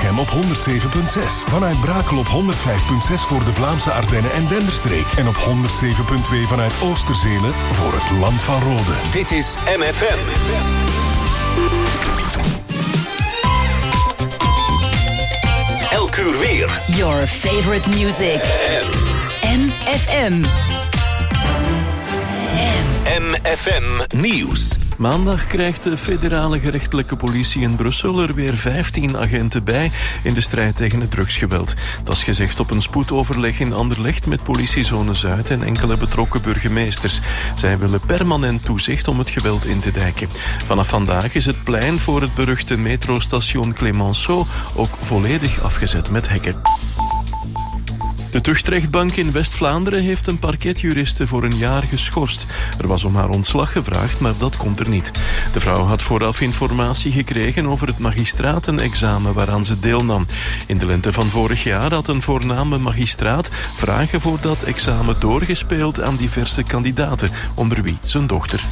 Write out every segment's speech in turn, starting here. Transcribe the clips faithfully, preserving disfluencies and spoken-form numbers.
M op honderd zeven komma zes. Vanuit Brakel op honderd vijf komma zes voor de Vlaamse Ardennen en Denderstreek. En op honderd zeven komma twee vanuit Oosterzelen voor het Land van Rode. Dit is M F M. Elk uur weer. Your favorite music. M F M. M F M Nieuws. Maandag krijgt de federale gerechtelijke politie in Brussel er weer vijftien agenten bij in de strijd tegen het drugsgeweld. Dat is gezegd op een spoedoverleg in Anderlecht met politiezone Zuid en enkele betrokken burgemeesters. Zij willen permanent toezicht om het geweld in te dijken. Vanaf vandaag is het plein voor het beruchte metrostation Clemenceau ook volledig afgezet met hekken. De tuchtrechtbank in West-Vlaanderen heeft een parquetjuriste voor een jaar geschorst. Er was om haar ontslag gevraagd, maar dat komt er niet. De vrouw had vooraf informatie gekregen over het magistratenexamen waaraan ze deelnam. In de lente van vorig jaar had een voorname magistraat vragen voor dat examen doorgespeeld aan diverse kandidaten, onder wie zijn dochter.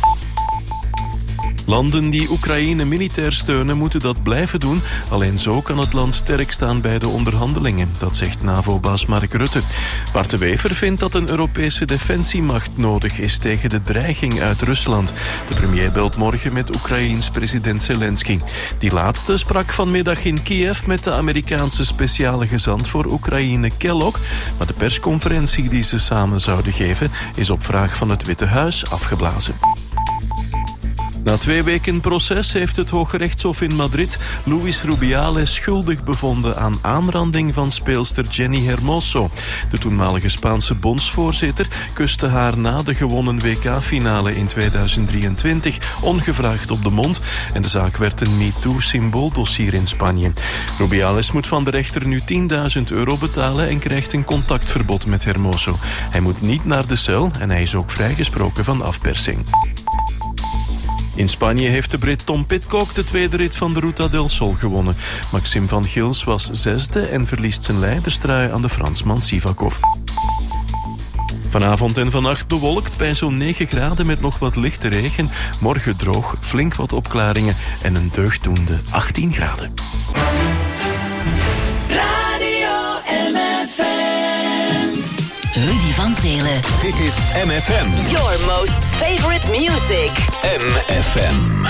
Landen die Oekraïne militair steunen moeten dat blijven doen. Alleen zo kan het land sterk staan bij de onderhandelingen. Dat zegt NAVO-baas Mark Rutte. Bart de Wever vindt dat een Europese defensiemacht nodig is tegen de dreiging uit Rusland. De premier belt morgen met Oekraïens president Zelensky. Die laatste sprak vanmiddag in Kiev met de Amerikaanse speciale gezant voor Oekraïne Kellogg. Maar de persconferentie die ze samen zouden geven is op vraag van het Witte Huis afgeblazen. Na twee weken proces heeft het Hooggerechtshof in Madrid Luis Rubiales schuldig bevonden aan aanranding van speelster Jenny Hermoso. De toenmalige Spaanse bondsvoorzitter kuste haar na de gewonnen W K-finale in tweeduizend drieëntwintig ongevraagd op de mond en de zaak werd een MeToo-symbooldossier in Spanje. Rubiales moet van de rechter nu tienduizend euro betalen en krijgt een contactverbod met Hermoso. Hij moet niet naar de cel en hij is ook vrijgesproken van afpersing. In Spanje heeft de Brit Tom Pidcock de tweede rit van de Ruta del Sol gewonnen. Maxime van Gils was zesde en verliest zijn leiderstrui aan de Fransman Sivakov. Vanavond en vannacht bewolkt bij zo'n negen graden met nog wat lichte regen. Morgen droog, flink wat opklaringen en een deugddoende achttien graden. Radio M F M. Rudy van Zelen. Dit is M F M. Your most favorite music. M F M.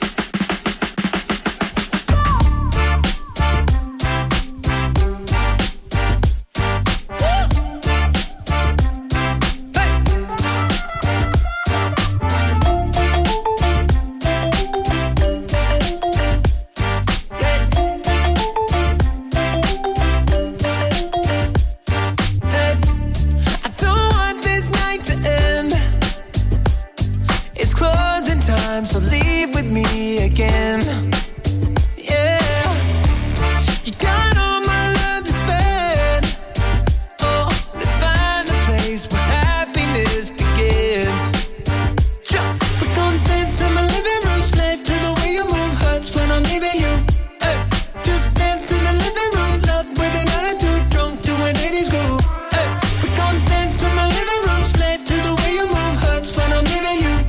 So leave with me again. Yeah, you got all my love to spend. Oh, let's find a place where happiness begins. We're gonna dance in my living room, slave to the way you move. Hurts when I'm leaving you. Hey, just dance in the living room, love with an attitude, drunk to an eighties groove. Hey, we're gonna dance in my living room, slave to the way you move. Hurts when I'm leaving you.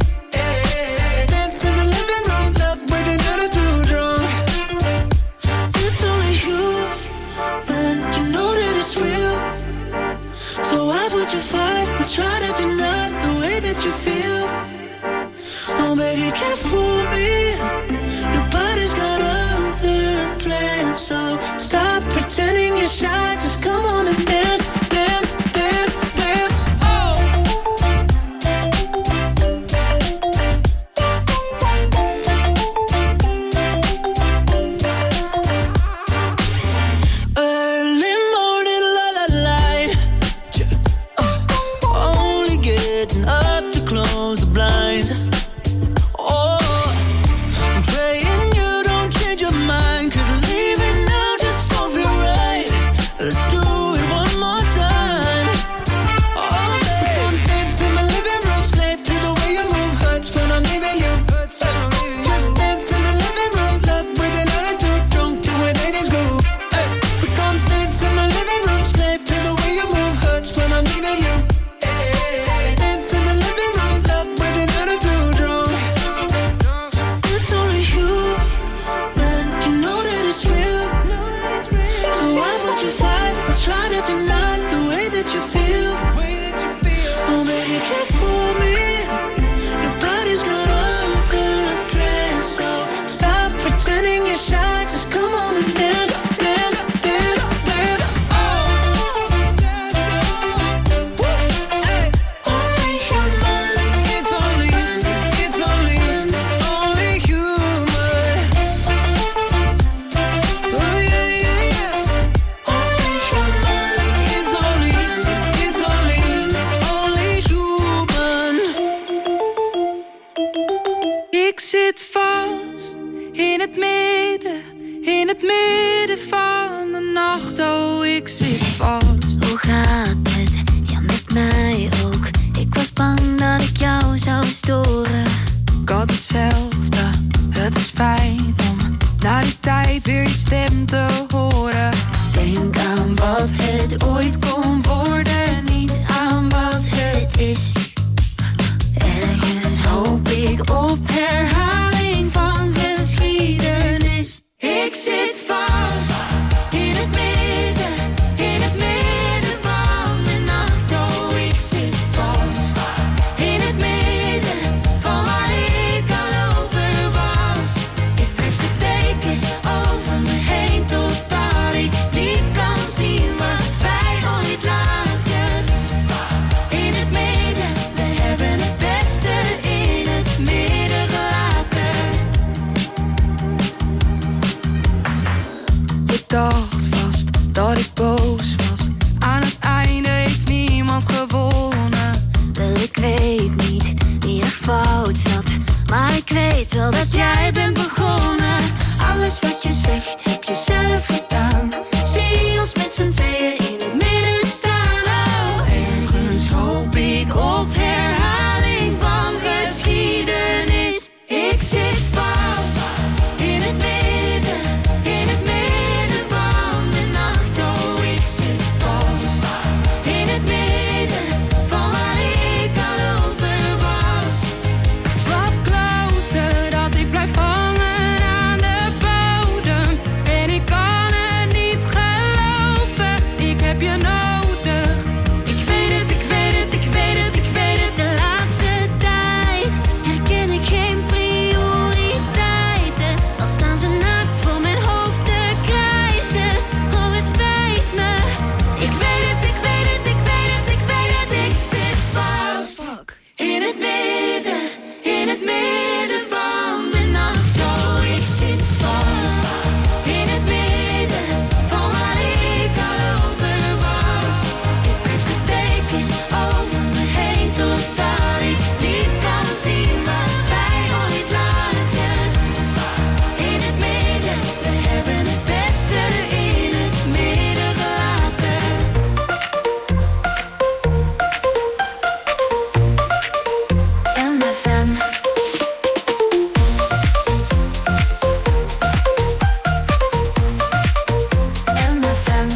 You fight, you try to deny the way that you feel. Oh, baby, you can't fool me. Your body's got other plans, so stop pretending you're shy. Just come on and dance, dance, dance, dance. Oh. Early morning, la la light. Up to close the blinds. Oh, I'm praying you don't change your mind, 'cause leaving now just don't feel right. zit vast. Hoe gaat het? Ja, met mij ook. Ik was bang dat ik jou zou storen. Ik had hetzelfde, het is fijn om na die tijd weer je stem te horen. Denk aan wat het ooit kon worden, niet aan wat het is. Ergens hoop ik op herhaling van geschiedenis. Ik zit vast in het midden, in het midden van de nacht. Oh, ik zit vast in het midden van waar ik al over was. Ik trek de dekens over me heen totdat ik niet kan zien wat wij ooit lagen. In het midden, we hebben het beste in het midden gelaten. Je dacht vast dat ik boos was. Aan het einde heeft niemand gewonnen. Wel, ik weet niet wie er fout zat, maar ik weet wel dat jij bent begonnen. Alles wat je zegt heb je zelf gedaan. Zie ons met z'n tweeën in het midden staan. Oh, ergens hoop ik op herhaling van geschiedenis. Ik zit vast in het midden, in het midden van de nacht. Oh, ik zit vast in het midden van waar ik al over was. Wat kloten dat ik blijf hangen aan de bodem. En ik kan het niet geloven, ik heb je nodig. Ik weet het, ik weet het, ik weet het, ik weet het. De laatste tijd herken ik geen prioriteiten. Al staan ze naakt voor mijn hoofd te krijsen. Oh, het spijt me. Ik weet het, ik weet het, ik weet het, ik weet het. Ik zit vast in het midden, in het midden van de nacht. Oh, ik zit vast in het midden van waar ik al over was. Ik trek de dekens over me heen totdat ik niet kan zien wat wij ooit lagen. In het midden, we hebben het beste in het midden gelaten. M F M. M F M.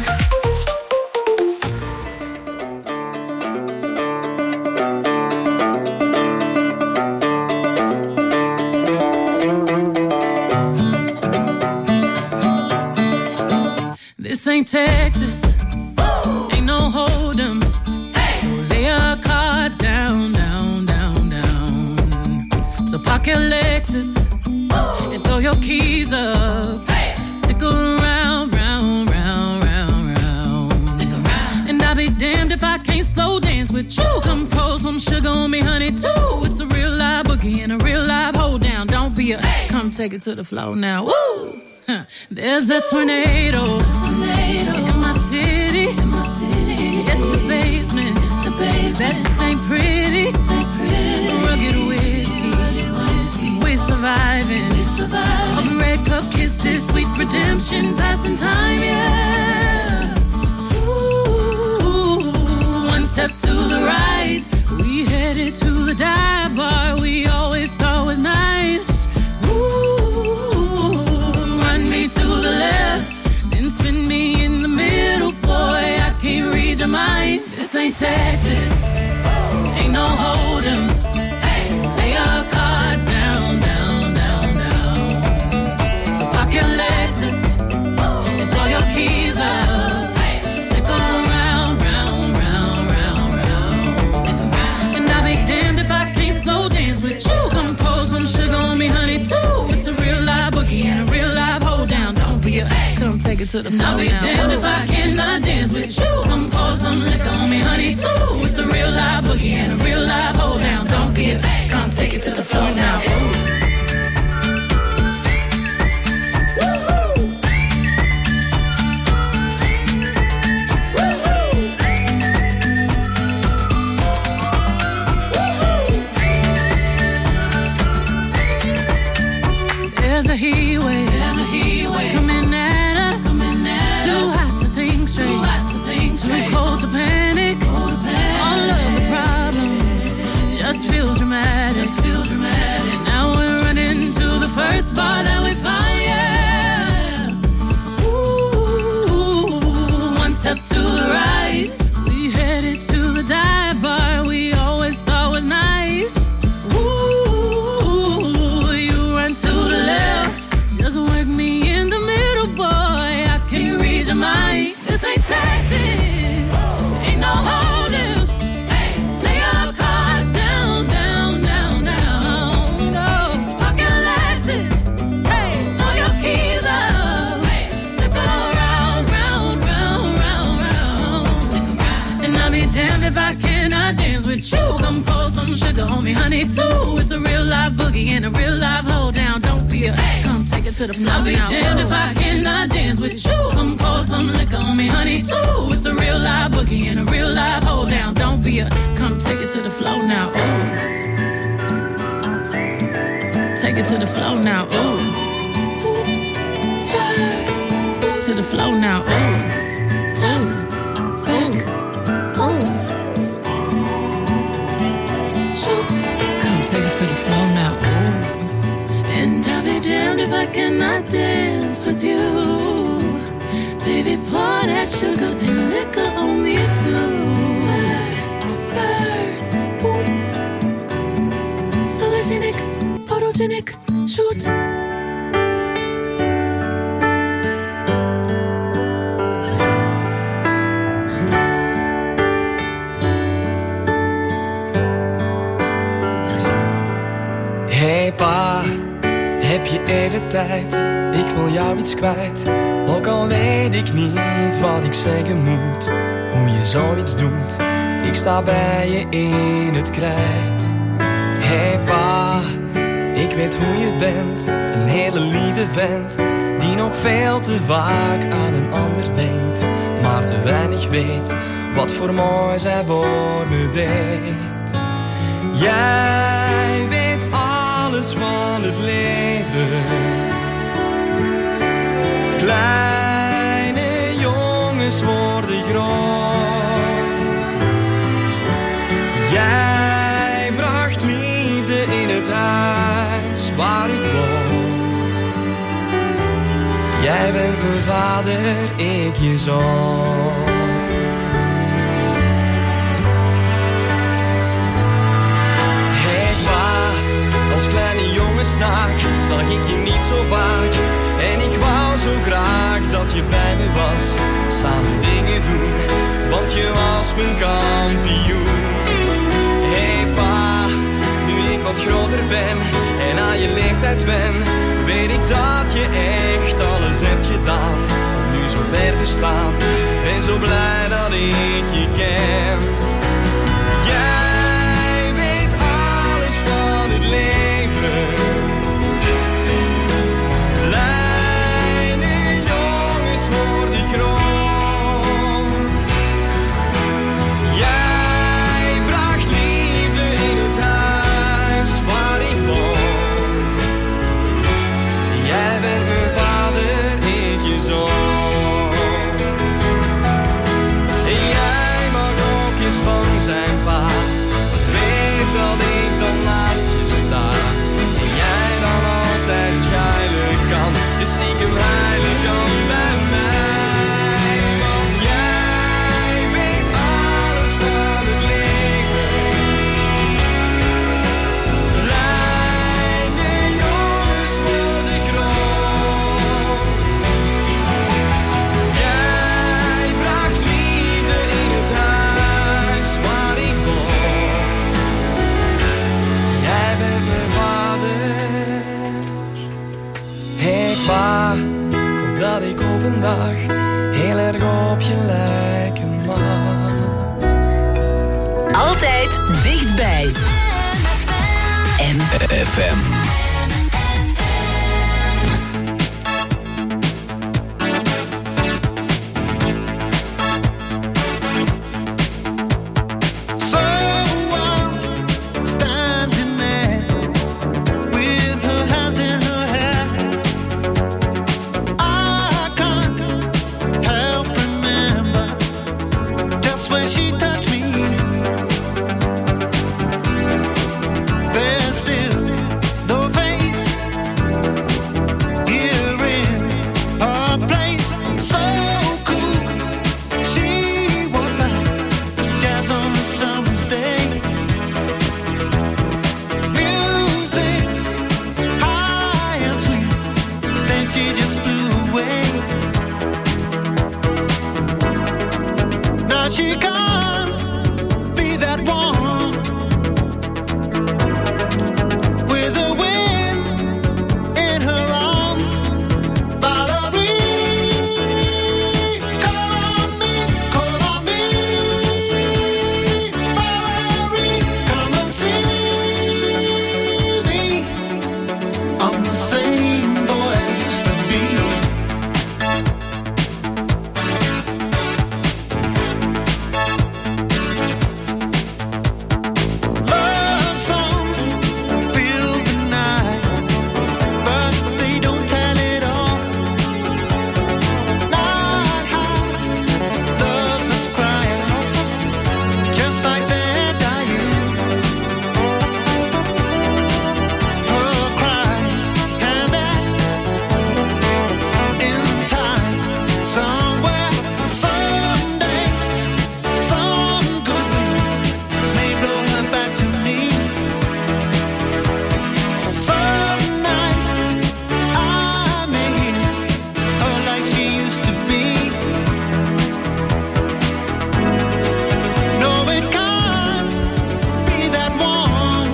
This ain't Texas, ain't no hold'em. So lay your cards down, down, down, down. So park your Lexus and throw your keys up. Stick around, round, round, round, round. Stick around. And I'll be damned if I can't slow dance with you. Come pour some sugar on me, honey, too. It's a real live boogie and a real live hold down. Don't be a, come take it to the floor now. Woo! Huh. There's a tornado, in my city, in my city. Hit the basement, the basement. That ain't pretty, ain't pretty. Rugged whiskey, we surviving. We surviving. Of red cup kisses, sweet redemption, passing time, yeah. Ooh, one step to the right, we headed to the dive bar we always thought was nice. Ooh, run me to the left, then spin me in the middle, boy, I can't read your mind. This ain't Texas, ain't no hold'em. So lay your cards down, down, down, down. So park your Lexus and throw your keys up. Stick around, round, round, round, round. And I'll be damned if I can't slow dance with you. Come pour some sugar on me, honey, too. It's a real live boogie and a real live hold down. Don't be a, come take it to the floor. I'll be damned if I cannot dance with you. Come pour some liquor on me, honey, too. It's a real live boogie and a real live hold down. Don't be a, come take it to the floor now. There's a heat wave, there's a heat wave coming at us, coming at too us. Hot to think straight. step to the right. We headed to the dive bar we always thought was nice. Ooh, you run to the left, just work me in the middle, boy. I can't read your mind. This ain't Texas, ain't no holding. Hey, lay your cards down, down, down, down. No, pocket Lexus. Hey, throw your keys up. Hey, stick around, round, round, round, round. Stick around. And I'll be damned if I cannot dance with you. Come pour some sugar on me, honey, too. It's a real life boogie and a real life hold down. Don't be a hey. Come take it to the floor. I'll be damned if I cannot dance with you. Come pour some liquor on me, honey, too. It's a real life boogie and a real life hold down. Don't be a come take it to the floor now. Ooh. Take it to the floor now. Ooh. Oops, spurs. To the floor now. Ooh. Top, back, oops. Shoot. Come take it to the floor now. Ooh. And I'll be damned if I cannot dance with you. Baby, pour that sugar and liquor on me too. Spurs, spurs, boots. Sologenic, photogenic, shoot. Hey pa, heb je even tijd? Ik wil jou iets kwijt. Ook al weet ik niet wat ik zeggen moet. Hoe je zoiets doet. Ik sta bij je in het krijt. Hey pa, ik weet hoe je bent. Een hele lieve vent. Die nog veel te vaak aan een ander denkt. Maar te weinig weet wat voor mooi zij voor me deed. Jij weet alles van het leven. Kleine jongens worden groot. Jij bracht liefde in het huis waar ik woon. Jij bent mijn vader, ik je zoon. Als kleine jongenssnaak zag ik je niet zo vaak. En ik wou zo graag dat je bij me was. Samen dingen doen, want je was mijn kampioen. Hey pa, nu ik wat groter ben en aan je leeftijd ben, weet ik dat je echt alles hebt gedaan. Om nu zo ver te staan, ben zo blij dat ik je ken. Jij weet alles van het leven. Kleine jongens worden groot. Jij bracht liefde in het huis waar ik woon. Jij bent mijn vader, ik je zoon. En jij mag ook eens bang zijn, pa. Weet dat ik dan naast je sta. En jij dan altijd schuilen kan. Je stiekem heilig kan bij mij. Want jij weet alles van het leven. Kleine jongens worden groot. Jij bracht liefde in het huis waar ik woon. Jij bent mijn vader. Hey pa, ik hoop dat ik op een dag heel erg op je lijken mag. Altijd dichtbij. M F M. Standing there with her hands in her hair. I can't help remember just when she touched me. There's still no she can't be that one. With the wind in her arms, Valerie, call on me, call on me. Valerie, come and see me. I'm the same boy I used to be. Love songs fill the night, but they don't tell it all. Not how lovers cry out, just like they're dying. Her cries and that in time, somewhere, someday, some good wind may blow her back to me. Some night I may hear her like she used to be. No, it can't be that warm.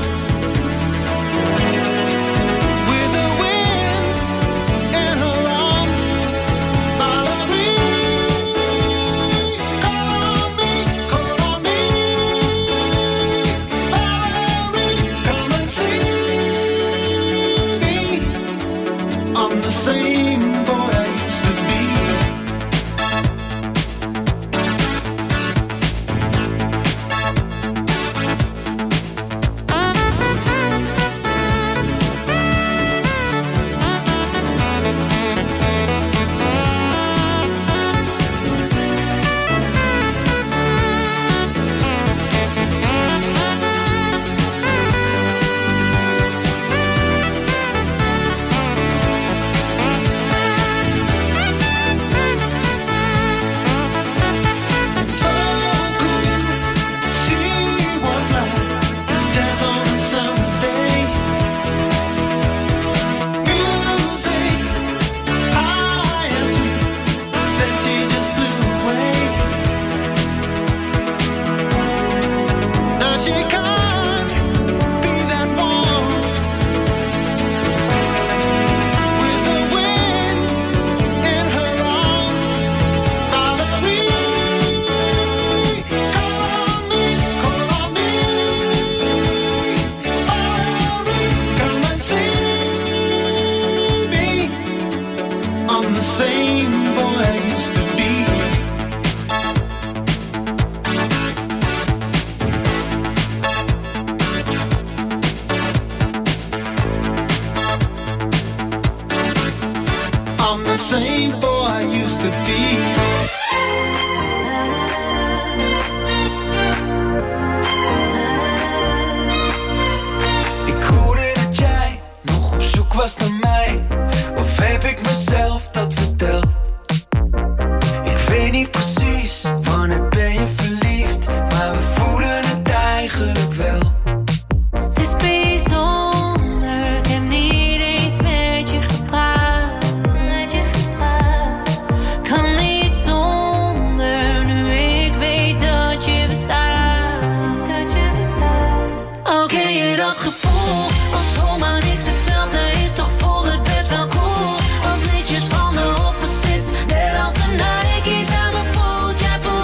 With the wind in her arms, Valerie, call on me, call on me. Valerie, come and see me. I'm the same boy I used to be. So good, she was like jazz on a summer's day. Music high and sweet, then she just blew away. Now she can't be that warm. With the wind in her arms, Valerie, call on me, call on me. Valerie, come and see me. I'm the same boy I used to be. I'm the same boy I used to be. Ik hoorde dat jij nog op zoek was naar mij. Of heb ik mezelf dat verteld? Ik weet niet precies wanneer ben je verliefd, maar we voelen het eigenlijk wel. Het is bijzonder, ik heb niet eens met je gepraat. Met je gepraat. Kan niet zonder, nu ik weet dat je bestaat. Dat je bestaat. Oké, je dat gevoel, als zomaar niks hetzelfde is, toch voelt het best wel cool. Als liedjes van de opposites, net als de Nike's aan me voelt. Jij voelt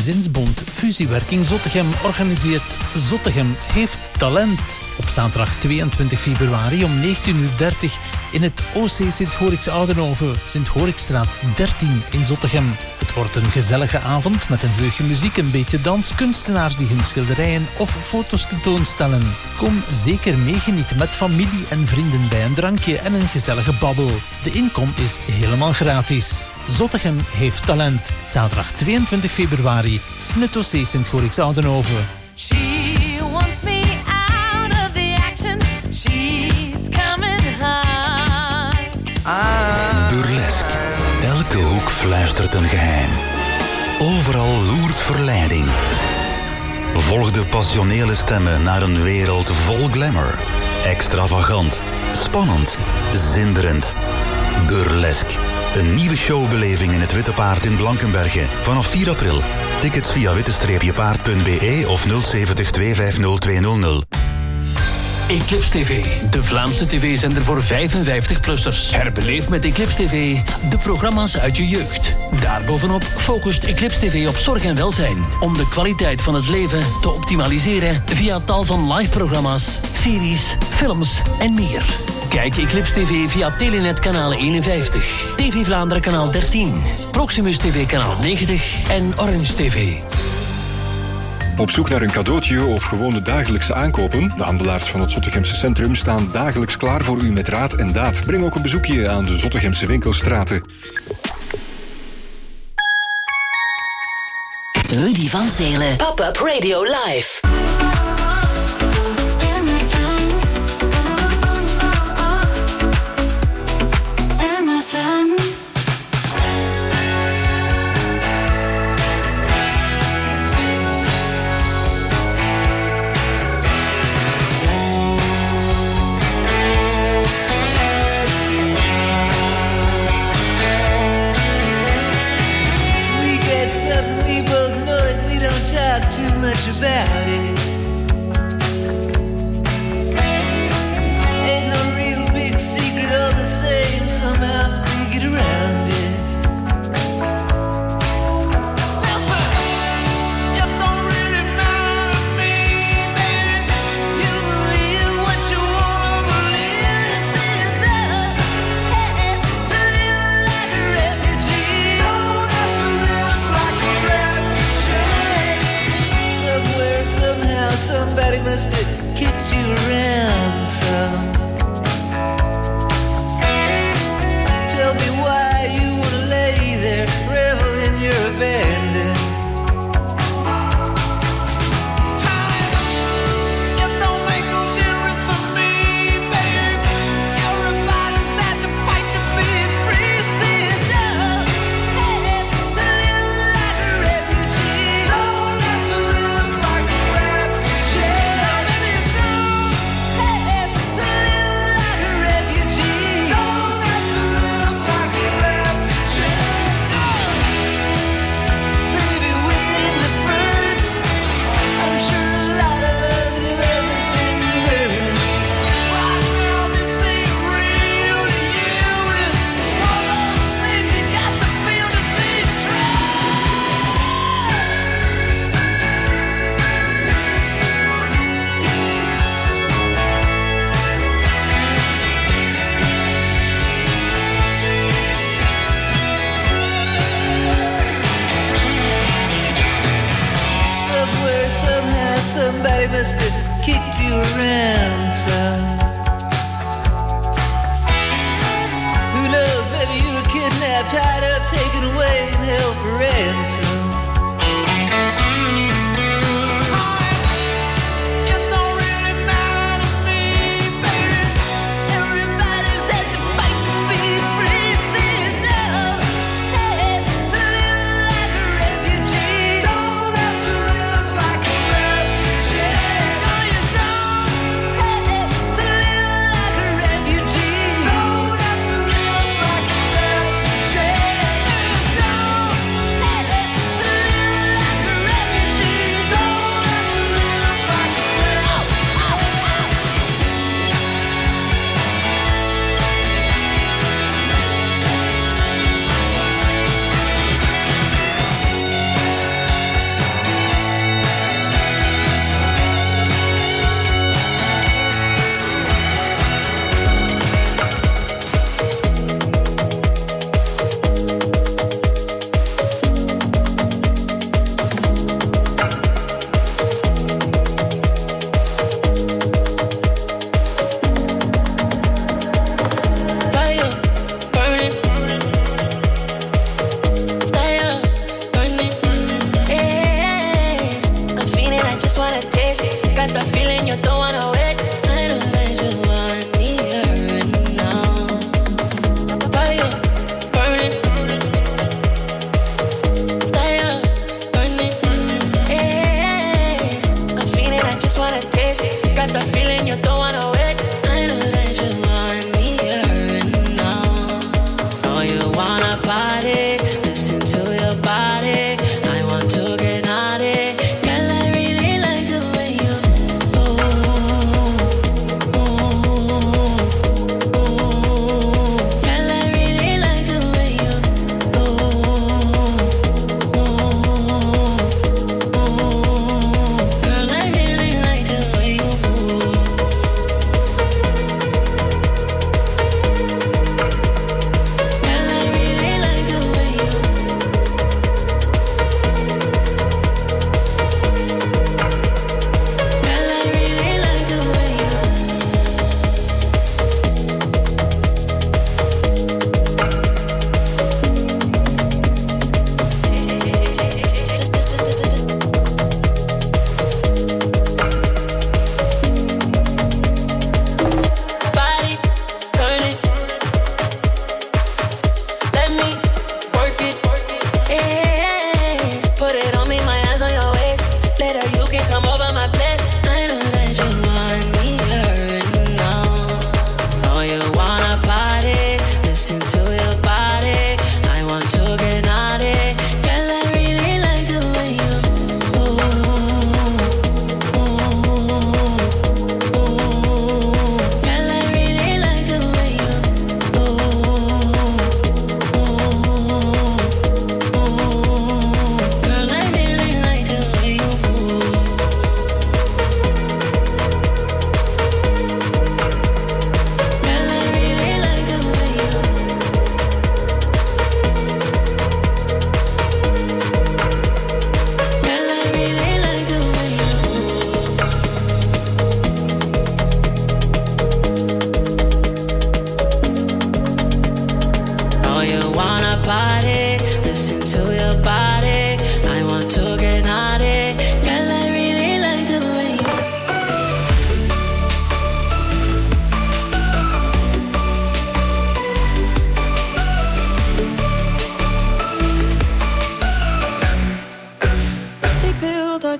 Gezinsbond Fusiewerking Zottegem organiseert Zottegem heeft talent. Op zaterdag tweeëntwintig februari om negentien uur dertig in het O C Sint-Gorix Oudenhoven, Sint-Gorixstraat dertien in Zottegem. Het wordt een gezellige avond met een vleugje muziek, een beetje dans, kunstenaars die hun schilderijen of foto's tentoonstellen. Kom zeker meegenieten met familie en vrienden bij een drankje en een gezellige babbel. De inkom is helemaal gratis. Zottegem heeft talent. Zaterdag tweeëntwintig februari in het O C Sint-Gorix Oudenhoven. She wants me out of the action. She's coming home. Burlesque. Elke hoek fluistert een geheim. Overal loert verleiding. Volg de passionele stemmen naar een wereld vol glamour. Extravagant, spannend, zinderend. Burlesque. Een nieuwe showbeleving in het Witte Paard in Blankenberge. Vanaf vier april. Tickets via witte paard punt b e of nul zeventig twee vijf nul twee nul nul. Eclipse T V, de Vlaamse tv-zender voor vijfenvijftig-plussers. Herbeleef met Eclipse T V de programma's uit je jeugd. Daarbovenop focust Eclipse T V op zorg en welzijn. Om de kwaliteit van het leven te optimaliseren via tal van live-programma's, series, films en meer. Kijk Eclipse T V via Telenet kanaal eenenvijftig, T V Vlaanderen kanaal dertien, Proximus T V kanaal negentig en Orange T V. Op zoek naar een cadeautje of gewoon de dagelijkse aankopen? De handelaars van het Zottegemse centrum staan dagelijks klaar voor u met raad en daad. Breng ook een bezoekje aan de Zottegemse winkelstraten. Rudy van Zelen. Pop-up Radio Live. About it, ain't no real big secret, all the same. Somehow we get around it. Listen, it don't really matter to me, baby. You believe what you wanna believe. It's up, hey, to live like a refugee. Don't have to live like a refugee. Somewhere, somehow, somebody must have kicked you around some. Tell me why you wanna lay there, revel in your abandon. It don't make no difference to me, baby. Everybody's had to fight to be free. See it up, hey, to live like a refugee. Don't have to live like a refugee. Now maybe you don't, hey, to live like a refugee. Don't have to live like a refugee. Baby, we're the first. I'm sure a lot of us have ever been burned. Right now, this ain't real to you. It's one of those things you got to feel to be true. Somewhere, somehow, somebody must have kicked you around some. Who knows, maybe you were kidnapped, tied up, taken away, and held for ransom. It don't really matter to me, baby. Everybody's had to fight to be free. See it up, hey, to live like a refugee. Don't have to live like a refugee. No, you don't, hey, to live like a refugee. Don't have to live like a refugee. No, you don't, hey,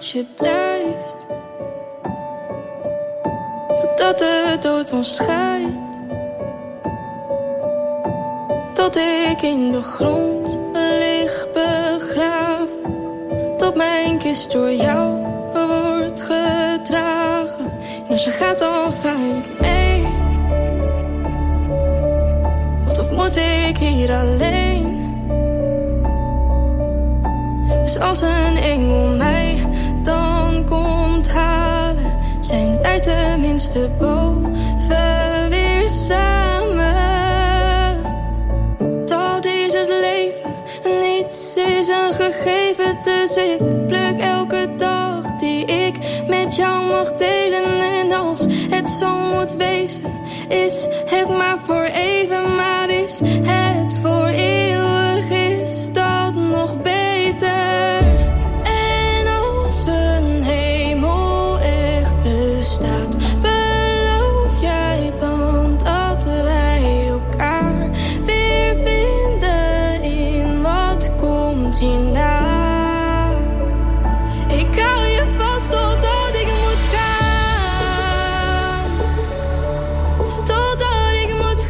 je blijft, totdat de dood ons scheidt. Tot ik in de grond lig begraven, tot mijn kist door jou wordt gedragen. En als je gaat dan ga ik mee, want wat moet ik hier alleen? Dus als een engel mij dan komt halen, zijn wij tenminste boven weer samen. Dat is het leven, niets is een gegeven. Dus ik pluk elke dag die ik met jou mag delen. En als het zo moet wezen, is het maar voor even. Maar is het voor eeuwig, is dat nog beter. En als een hemel echt bestaat, beloof jij dan dat wij elkaar weer vinden in wat komt hierna? Ik hou je vast totdat ik moet gaan, totdat ik moet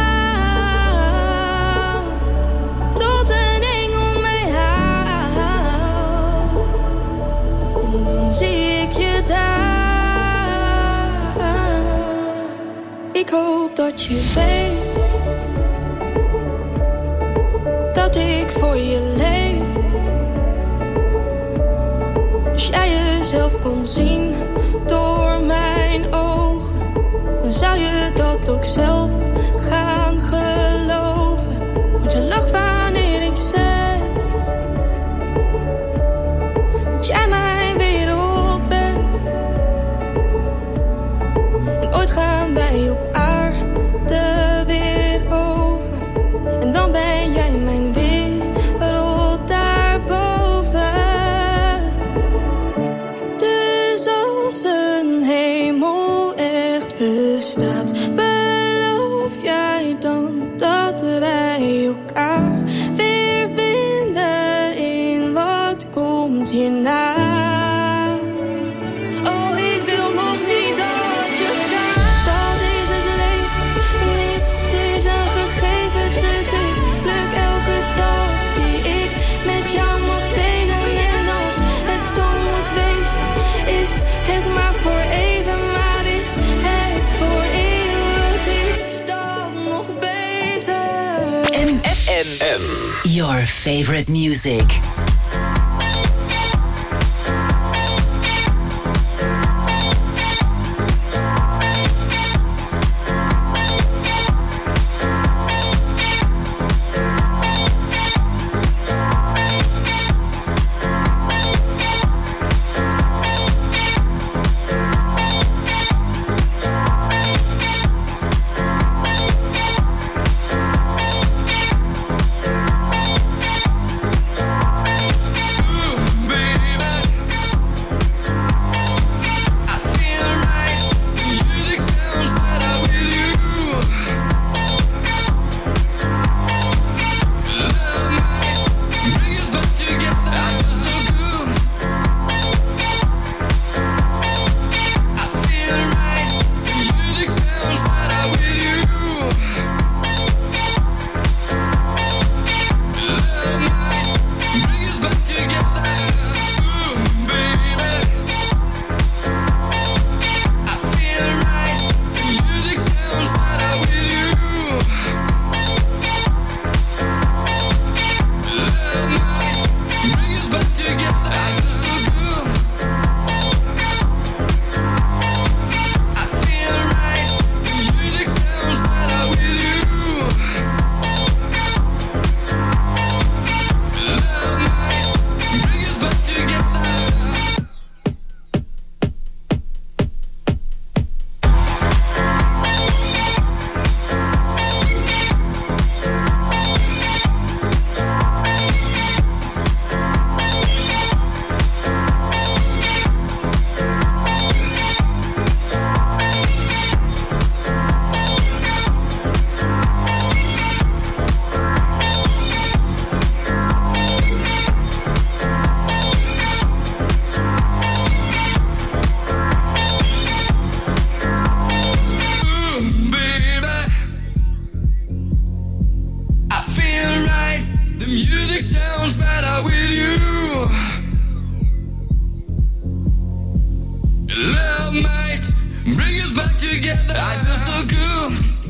gaan, tot een engel mij haalt. En dan zie ik je daar. Ik hoop dat je weet dat ik voor je leef. Als jij jezelf kon zien door mijn ogen, dan zou je dat ook zelf gaan geloven. Want je lacht wanneer ik zeg dat jij mijn wereld bent. En ooit gaan wij op aarde weer over, en dan ben jij mijn wereld daarboven. Dus als een hemel echt bestaat, beloof jij dan dat wij elkaar weer vinden in wat komt hierna? Oh, ik wil nog niet dat je gaat. Dat is het leven, niets is een gegeven. Dus ik pluk elke dag die ik met jou mag delen. En als het zo moet wezen, is het maar voor even. Maar is het voor eeuwig, is dat nog beter? M F M. Your favorite music. Oh, music sounds better with you. Love might bring us back together. I feel so good.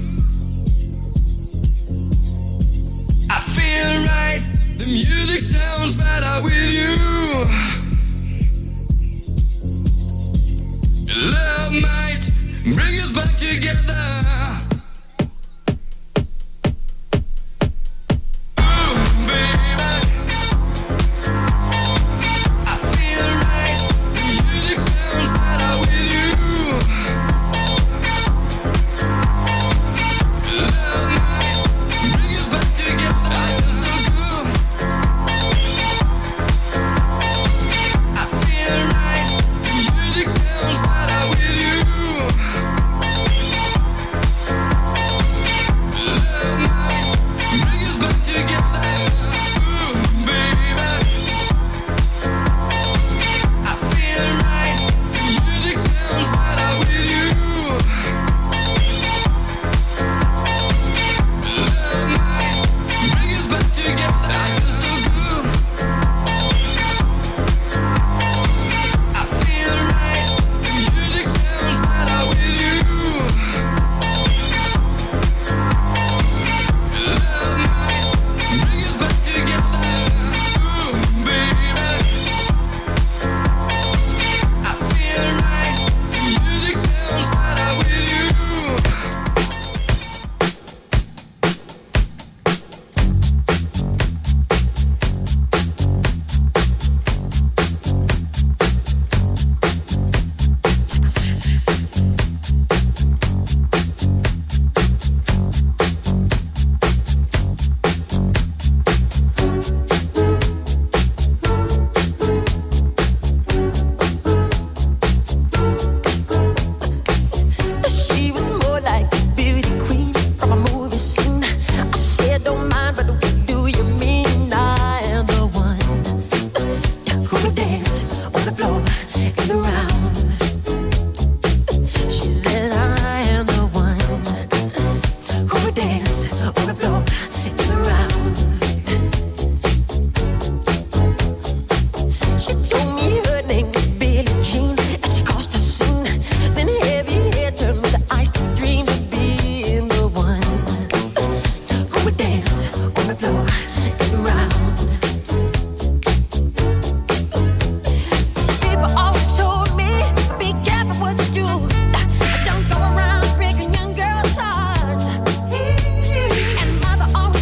I feel right. The music sounds better with you. Love might bring us back together. Don't go around breaking young girls' hearts. And mother always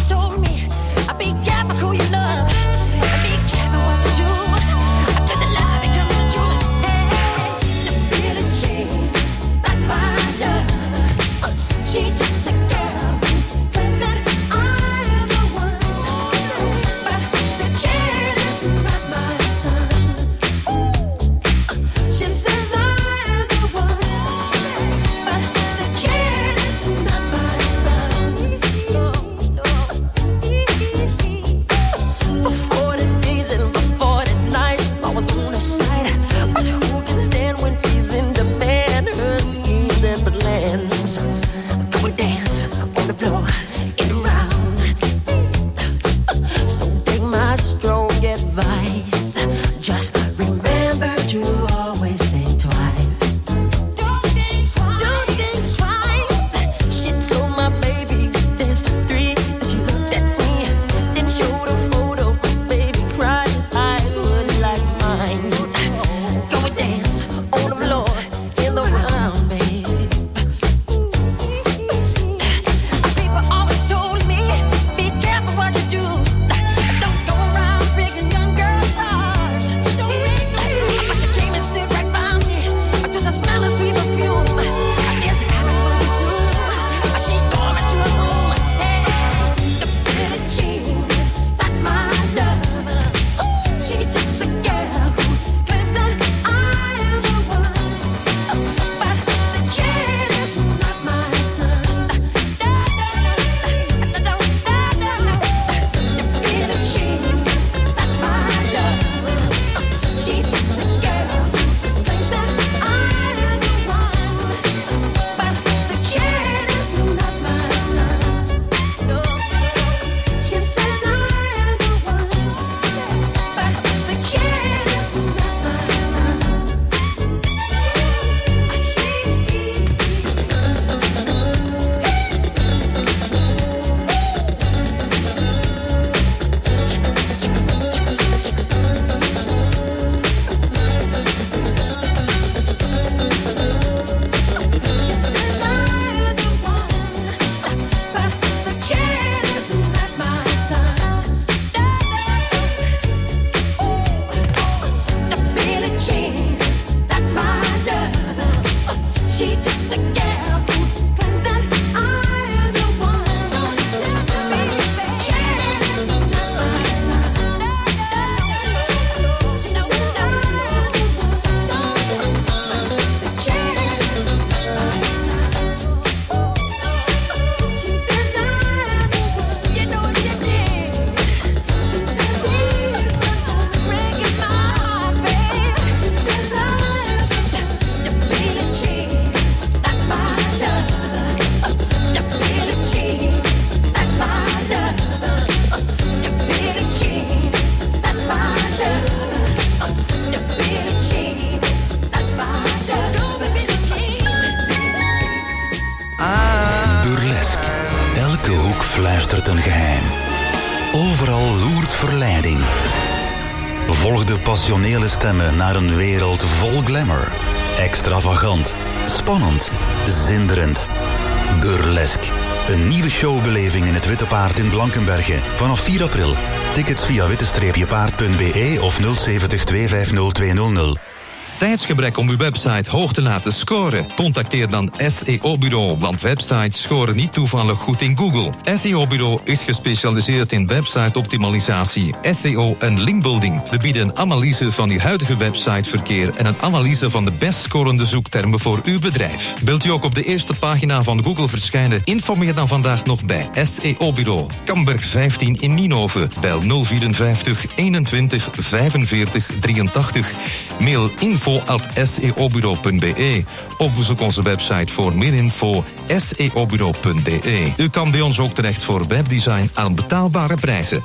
hoek fluistert een geheim. Overal loert verleiding. Volg de passionele stemmen naar een wereld vol glamour. Extravagant, spannend, zinderend. Burlesque. Een nieuwe showbeleving in het Witte Paard in Blankenberge. Vanaf vier april. Tickets via witte paard punt b e of nul zeven nul twee vijf nul twee nul nul. Tijdsgebrek om uw website hoog te laten scoren? Contacteer dan S E O-bureau, want websites scoren niet toevallig goed in Google. S E O-bureau is gespecialiseerd in website-optimalisatie, S E O en linkbuilding. We bieden een analyse van uw huidige websiteverkeer en een analyse van de best scorende zoektermen voor uw bedrijf. Wilt u ook op de eerste pagina van Google verschijnen? Informeer dan vandaag nog bij S E O-bureau. Kamberg vijftien in Nienhoven. Bel nul vierenvijftig eenentwintig vijfenveertig drieëntachtig. Mail info at s e o bureau punt b e of bezoek onze website voor meer info s e o bureau punt b e. U kan bij ons ook terecht voor webdesign aan betaalbare prijzen.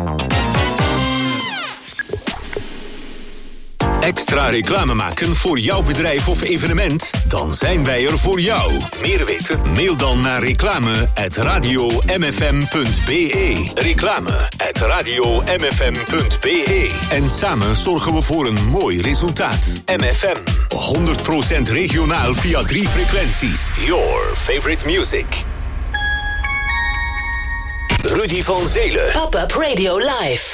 Extra reclame maken voor jouw bedrijf of evenement? Dan zijn wij er voor jou. Meer weten? Mail dan naar reclame at radio m f m punt b e. Reclame at radio m f m punt b e. En samen zorgen we voor een mooi resultaat. M F M, honderd procent regionaal via drie frequenties. Your favorite music. Rudy van Zelen. Pop-up Radio Live.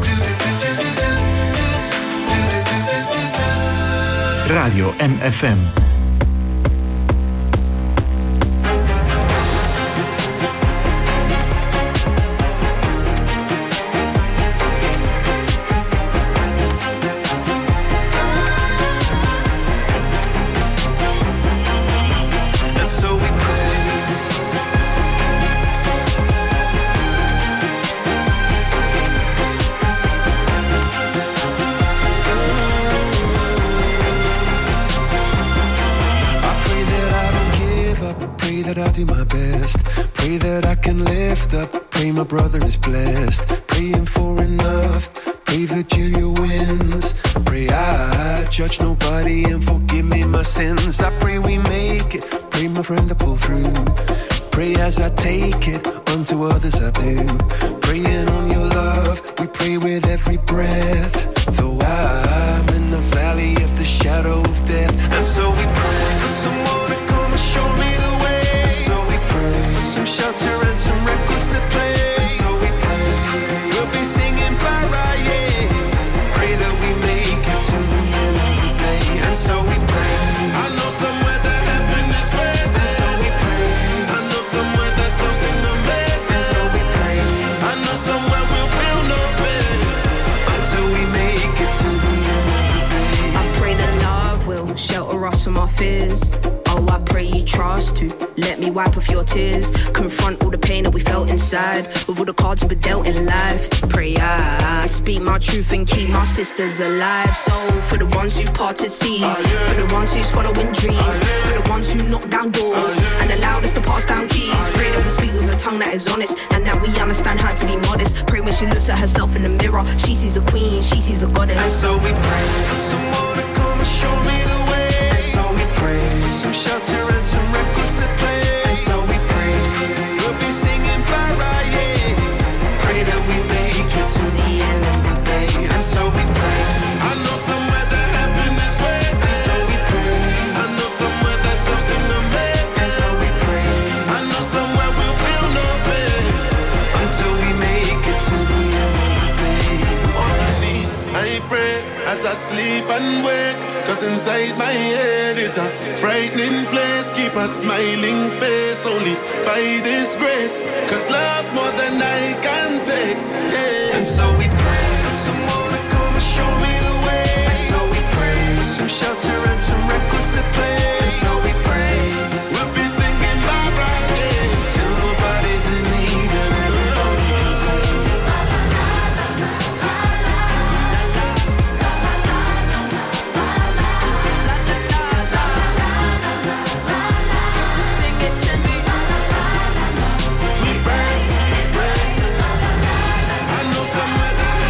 Radio M F M. I'll do my best. Pray that I can lift up. Pray my brother is blessed. Praying for enough. Pray Virgilia wins. Pray I judge nobody and forgive me my sins. I pray we make it. Pray my friend to pull through. Pray as I take it. Unto others I do. Praying on your love. We pray with every breath. Though I'm in the valley of the shadow of death. And so we pray for someone to come and show me the way. Some shelter and some records to play. And so we pray, we'll be singing para, yeah. Pray that we make it to the end of the day. And so we pray, I know somewhere that heaven is waiting. And so we pray, I know somewhere there's something amazing. And so we pray, I know somewhere we'll feel no pain until we make it to the end of the day. I pray that love will shelter us from our fears. Oh, I pray you trust to let me wipe off your tears. Confront all the pain that we felt inside. With all the cards we were dealt in life. Pray I speak my truth and keep my sisters alive. So for the ones who parted seas, for the ones who's following dreams, for the ones who knock down doors and allowed us to pass down keys. Pray that we speak with a tongue that is honest and that we understand how to be modest. Pray when she looks at herself in the mirror, she sees a queen, she sees a goddess. And so we pray for someone to come and show me the way. And so we pray for some shelter and some records to play. And so we pray we'll be singing para, yeah. Pray that we make it to the end of the day. And so we pray, I know somewhere that heaven is waiting. And so we pray, I know somewhere there's something amazing. And so we pray, I know somewhere we'll feel no pain until we make it to the end of the day. On my knees I pray as I sleep and wake. Cause inside my head is a frightening place. Keep a smiling face only by this grace. Cause love's more than I can take, yeah. And so we pray for someone to come and show me the way. And so we pray for some shelter and some records to play. And so we pray we'll be singing bye bye, yeah. Till nobody's in need and everybody can sing. Somewhere that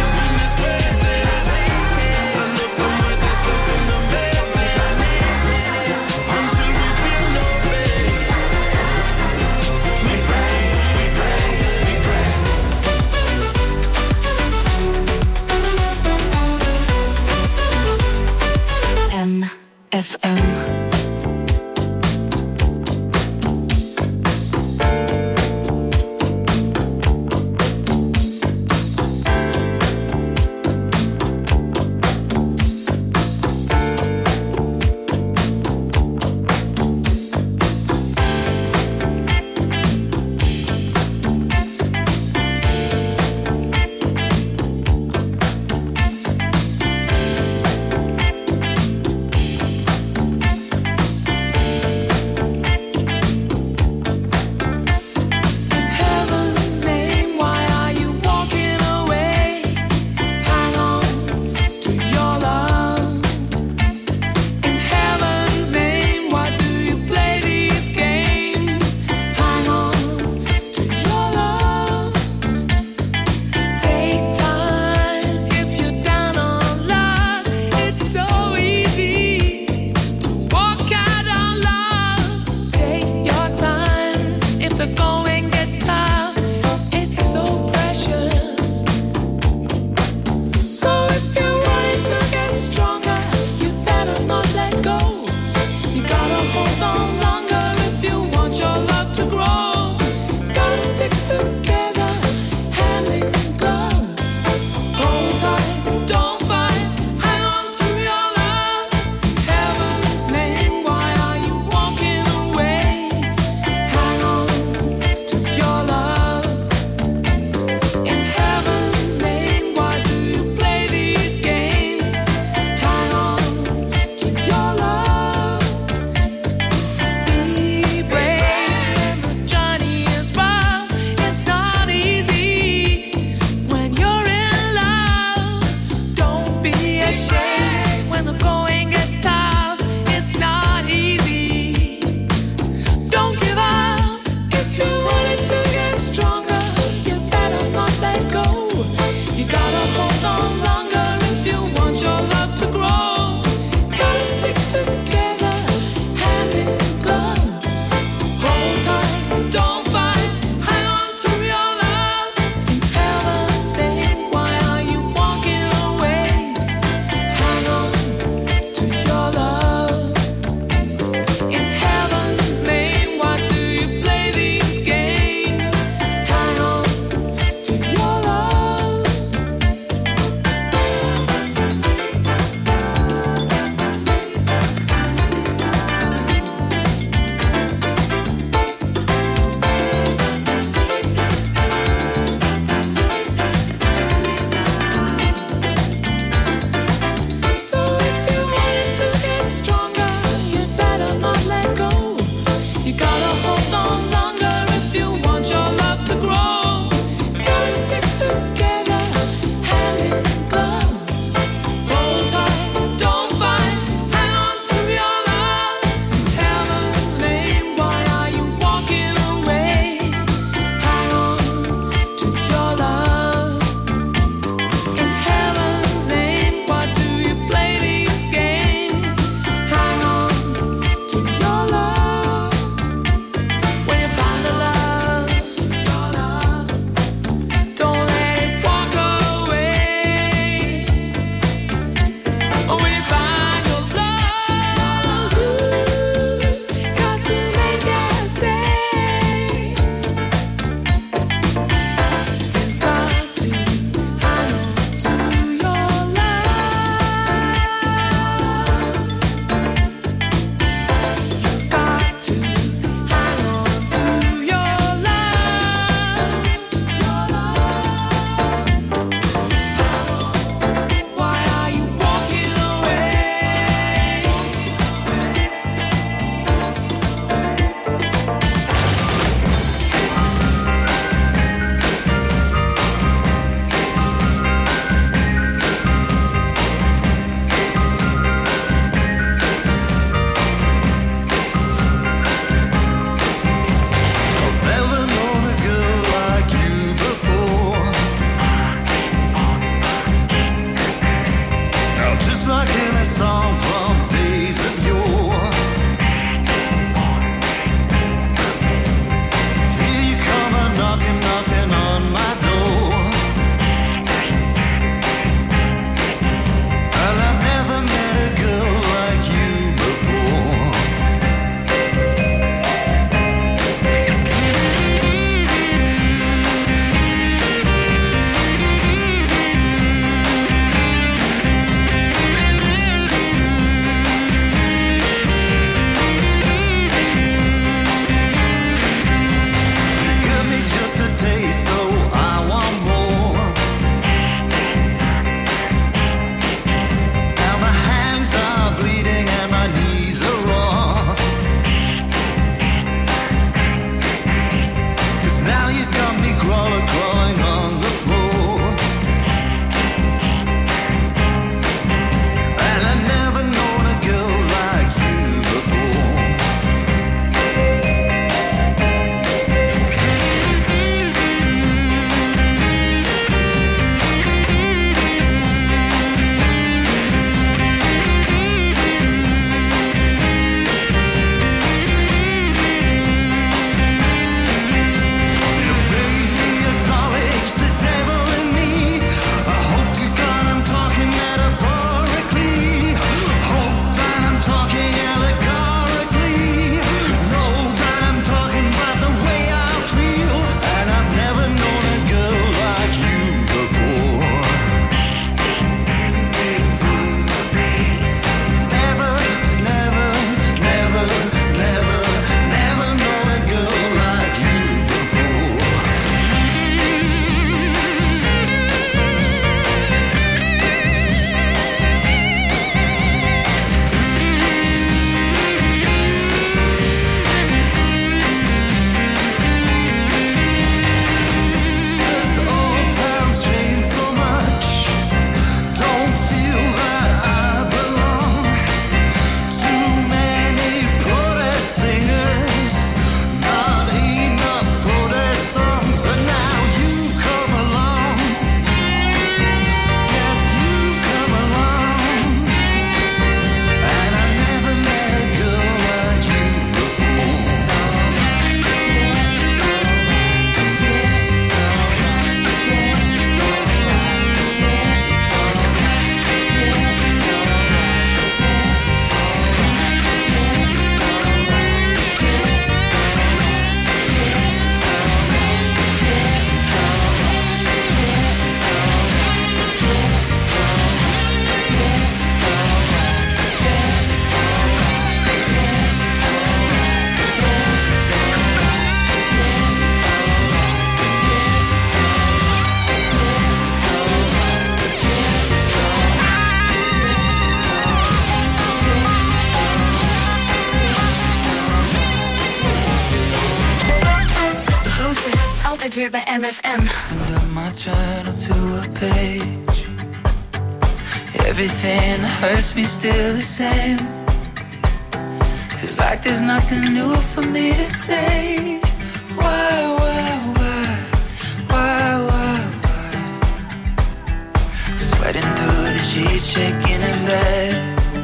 bij M F M. Got my journal to a page. Everything that hurts me still the same. Feels like there's nothing new for me to say. Why, why, why, why, why, why? Sweating through the sheets, shaking in bed.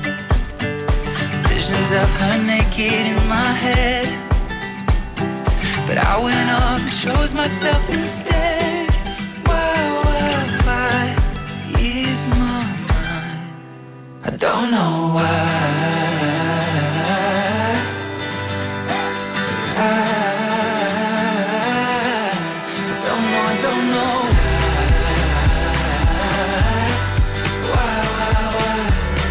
Visions of her naked in my head. But I went off and chose myself instead. Why, why, why is my mind? I don't know why. I, I don't know, I don't know why, why, why.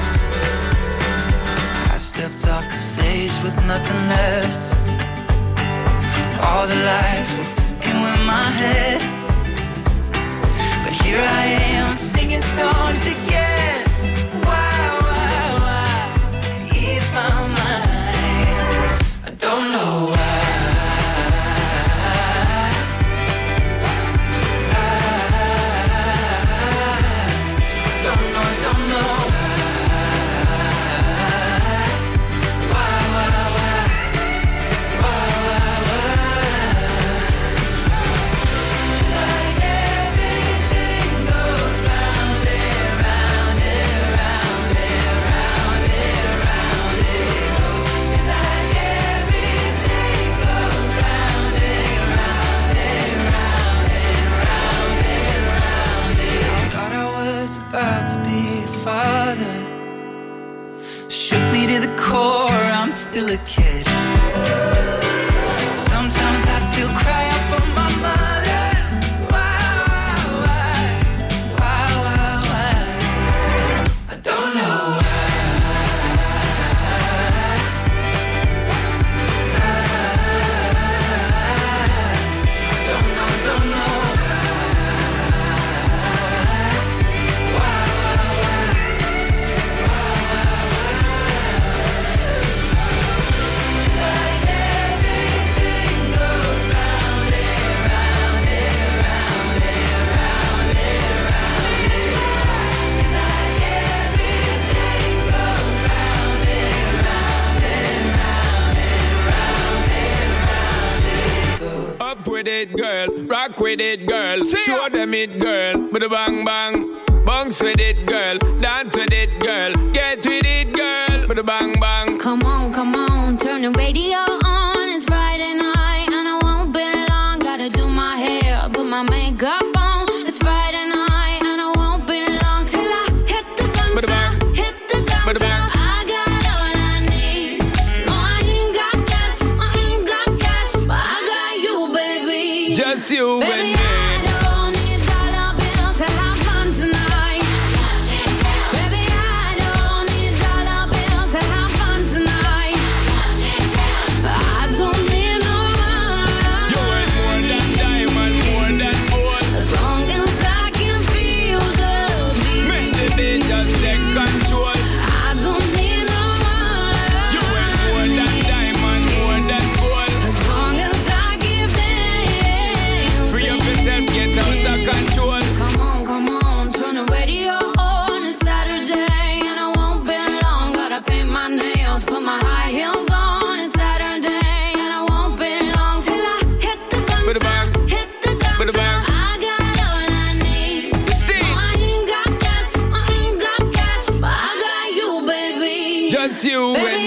I stepped off the stage with nothing left. All the lights were f***ing with my head. But here I am singing songs again. Why, why, why ease my mind? I don't know why. I don't know, I don't know why, why, why, why, why, why. Like everything goes round and round and round and round and round it goes. It's like everything goes round and round and round and round and round it. I thought I was about to be a father. Shook me to the core, I'm still a kid. Sometimes I still cry out for my mother. Why, why, why, why, why? I don't know why. I don't know, I don't know why, why, why, like everything goes round and round and round and round and round it goes. It's like everything goes round and round and round and round and round it goes. Up with it, girl. Rock with it, girl. Show them it, girl. With a bang bang. Bounce with it, girl. Dance with it, girl. Get with it, girl. With a bang bang. Come on, come on, turn the radio on. It's Friday night and I won't be long. Gotta do my hair, put my makeup on. It's Friday night and I won't be long till I hit the dance floor, hit the dance floor. I got all I need. No, I ain't got cash, I ain't got cash, but I got you, baby. Just you Baby, and me. I don't need dollar bills to have fun tonight. Baby, I don't need dollar bills to have fun tonight. I don't need no money. You worth more than diamond, more than gold. As long as I can feel the beat. Make the beat just take control. I don't need no money. You worth more than diamond, more than gold. As long as I give dance. Free up yourself, get out of control. Come on, come on, turn the radio on. It's Saturday and I won't be long. Gotta paint my nails, put my high heels on. It's Saturday and I won't be long till I hit the dance With a floor, bang. hit the dance With a floor. bang. I got all I need. See. No, I ain't got cash, I ain't got cash, but I got you, baby. Just you Baby, and